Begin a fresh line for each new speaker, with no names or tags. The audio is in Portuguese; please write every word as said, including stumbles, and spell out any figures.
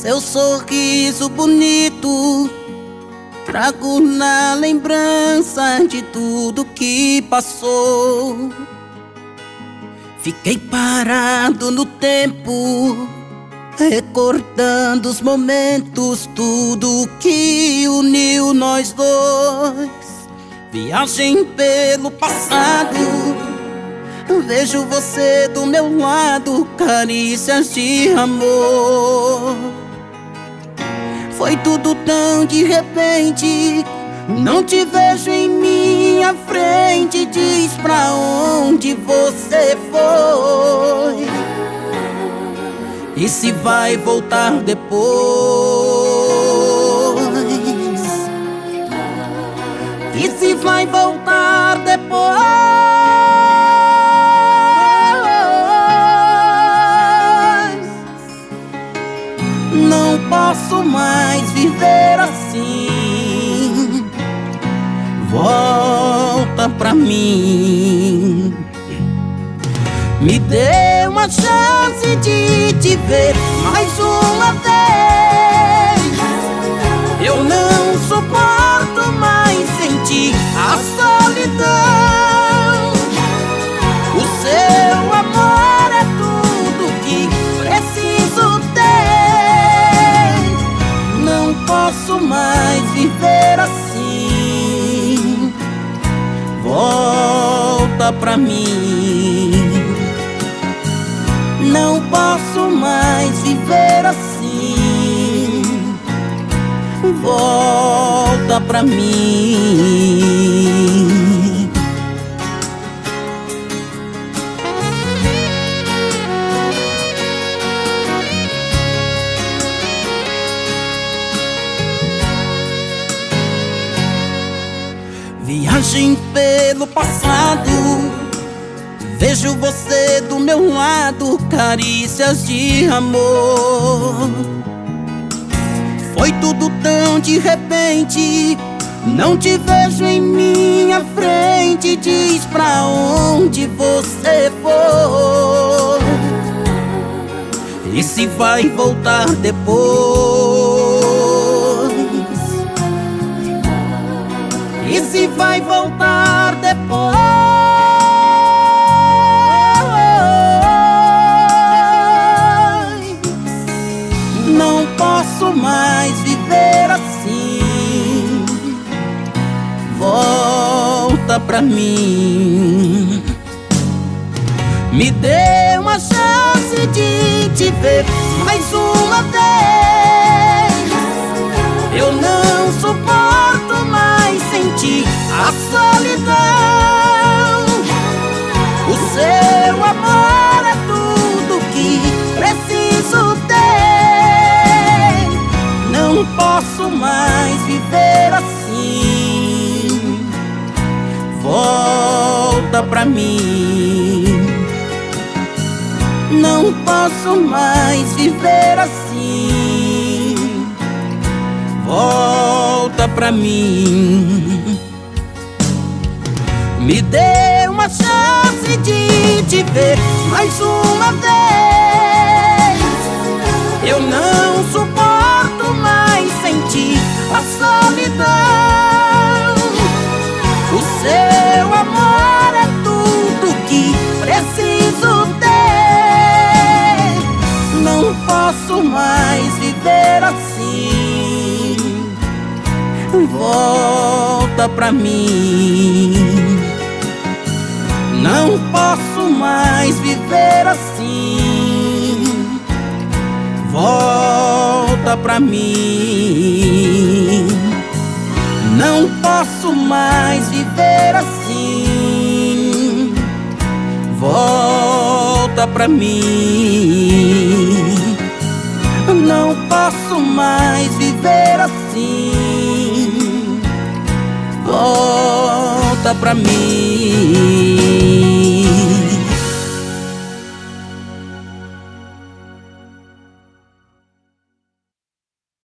Seu sorriso bonito trago na lembrança de tudo que passou. Fiquei parado no tempo, recordando os momentos, tudo que uniu nós dois. Viagem pelo passado, vejo você do meu lado, carícias de amor. Foi tudo tão de repente, não te vejo em minha frente. Diz pra onde você foi e se vai voltar depois. E se vai voltar depois. Não posso mais viver assim. Volta pra mim. Me dê uma chance de te ver mais uma vez. Eu não suporto mais sentir a solidão. O seu amor é tudo que preciso ter. Não posso mais viver assim. Volta pra mim. Não posso mais viver assim. Volta pra mim. Viagem pelo passado, vejo você do meu lado, carícias de amor. Foi tudo tão de repente, não te vejo em minha frente. Diz pra onde você foi e se vai voltar depois. E se vai voltar depois. Não posso mais viver assim. Volta pra mim. Me dê uma chance de te ver mais uma vez. Eu não suporto mais sentir a solidão. O seu amor é tudo que preciso ter. Não posso mais viver assim. Volta pra mim. Não posso mais viver assim. Volta pra mim. Me dê uma chance de te ver mais uma vez. Eu não suporto mais sentir a solidão. O seu amor é tudo que preciso ter. Não posso mais viver assim. Volta pra mim. Não posso mais viver assim. Volta pra mim. Não posso mais viver assim. Volta pra mim. Não posso mais viver assim. Volta pra mim.